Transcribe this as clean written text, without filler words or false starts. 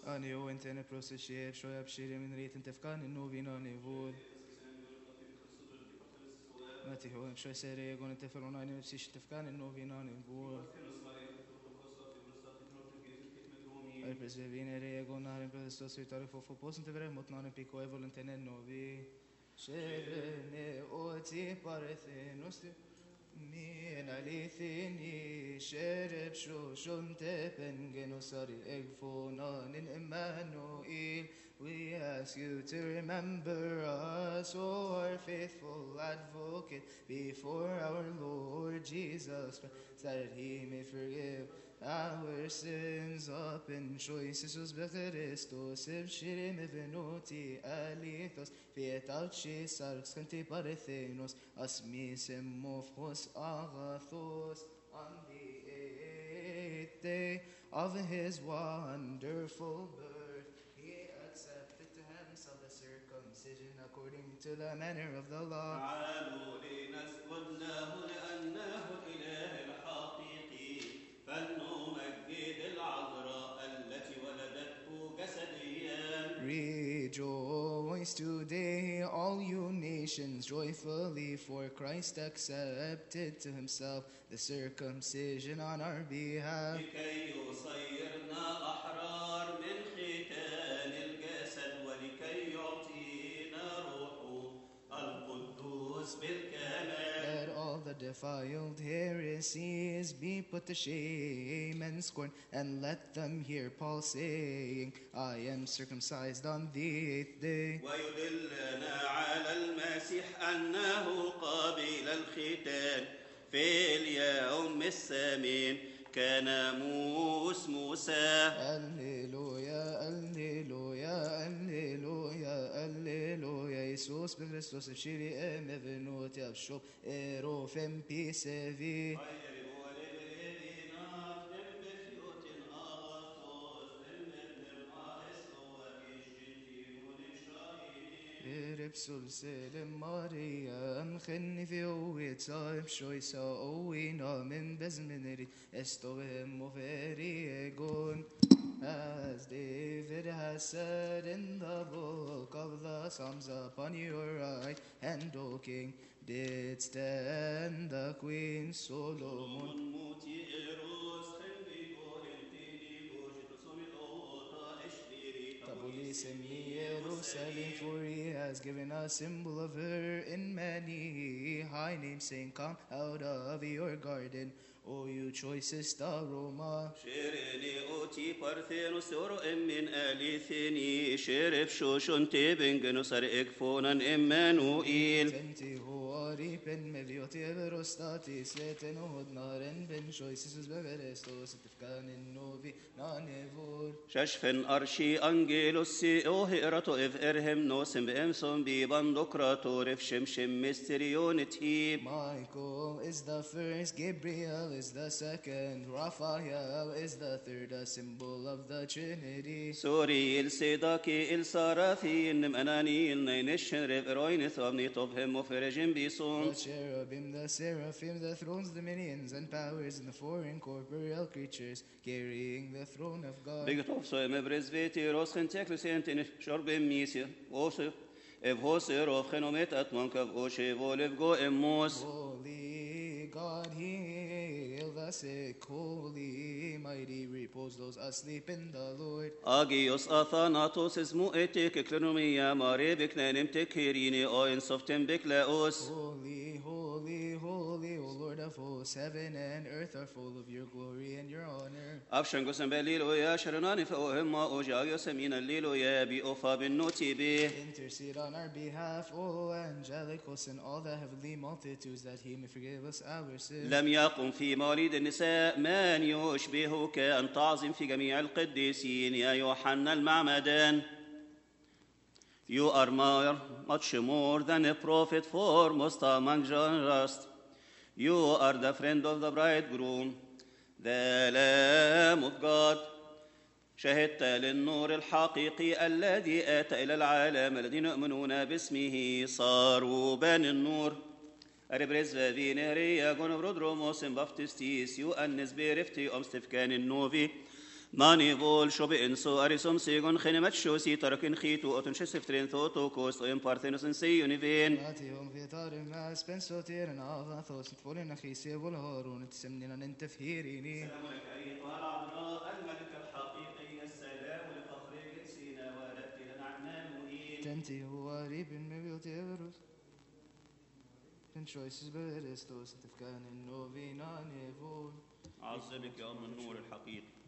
Ani o intene prosesje, shoya bshiri min rit intefkan innovina nivod. Mati ho shoy sere gon inteferona ni nfsish intefkan innovina nivod. Al presevine re gon nar in prestos vitarifo fo pos intevere motnan pico evol intene novi. Shere oti parethe nosti. Min alithini shereb shoshon tepen genosari egfonan in Emmanuel. We ask you to remember us, O our faithful advocate, before our Lord Jesus Christ, that he may forgive our sins up in choices us Christos ebshirim evenoti alithos fietauchi sarxanti parethenos asmisem mofos agathos on the 8th day of his wonderful birth. He accepted to himself the circumcision according to the manner of the law. Rejoice today, all you nations, joyfully, for Christ accepted to himself the circumcision on our behalf. Let all the defiled heresies be put to shame and scorn, and let them hear Paul saying, I am circumcised on the 8th day. ويدلنا على المسيح أنه قابل الختان في اليوم الثامن كناموس موسى. Alleluia, alleluia, alleluia, alleluia. Iisus pe Hristos evshiri evenut yavshov erofem pisevi. Repsul selim Mariam khenni fi uwit saib shoysa owina min bezmineri estovem overi egon. As David has said in the book of the Psalms, upon your right hand, O King, did stand the Queen Solomon. Jerusalem, for he has given a symbol of her in many high names, saying, come out of your garden, O you choicest aroma. شيرني أوتي بارثينوس ورؤم من آليثني شرف شوشون تبن جنوسر إكفونا إمانوئيل. Tenti huari pen mevioti everostati sveten hodnaren ben choices beverestos tifkan in novi nanevor. ششفن أرشي أنجيلوسي أوهئرتو إذ إرهم نوسم بإمسون بيباندوكراتو رف شمشم مستريون تهيب. Michael is the first, Gabriel is the second, Raphael is the third, a symbol of the Trinity. سوري السيداكي الساراثي إنم أناني النينشن رف إروينث وابني طبهم وفرجن بيصون. The cherubim, the seraphim, the thrones, dominions, and powers, and the four incorporeal creatures carrying the throne of God. بيجتوف سويم برزبيتي روسخن تكلسين شرب ميسي وصف إفهوسي روخن وميت أتمنك بغوشي فولف جو إموس. Holy God, heal the sick, holy, mighty, repose those asleep in the Lord. أجيوس أثاناتوس اسمو إتك كلنوميا ماري بكنا نمتك هيريني أو إنصفتن بكلاوس. Holy, holy, holy, O Lord of hosts, heaven and earth are full of your glory and your honor. أفشن قسم بليلو يا شرناني فأهم أوجايو سمين الليلو يا بيوفا بالنوتي به. Intercede on our behalf, O angelic hosts, and all the heavenly multitudes, that he may forgive us our sins. لم يقم في مواليد النساء من يشبهك أن تعظم في جميع القديسين يا يوحنا المعمدان. You are much more than a prophet, foremost among just. You are the friend of the bridegroom, the Lamb of God. شهدت للنور الحقيقي الذي آتى إلى العالم الذين يؤمنون باسمه صاروا بني النور. Aribres vineri agon brodromos en baptistis ju annes berefti omstifkan in novi ماني بول شو بإنسو أريسوم سيغون خنمت شو سي تركن خيتو أتن شسفترين ثوتو كوست وين بارثينوس سيوني فين آتيهم في طار ما سبنسو تيرن آغاثوس نتفولين أخيسي والهارون تسمنين أنت فهيريني سلام لك أيها العذراء الملك الحقيقي السلام لفخر جنسنا ولدت لنا عنا المهين تنتي هو قريب من بيوتي بروس كن شويسز برستوس تفكان النوفينا نيفون عظمك يا أم النور الحقيقي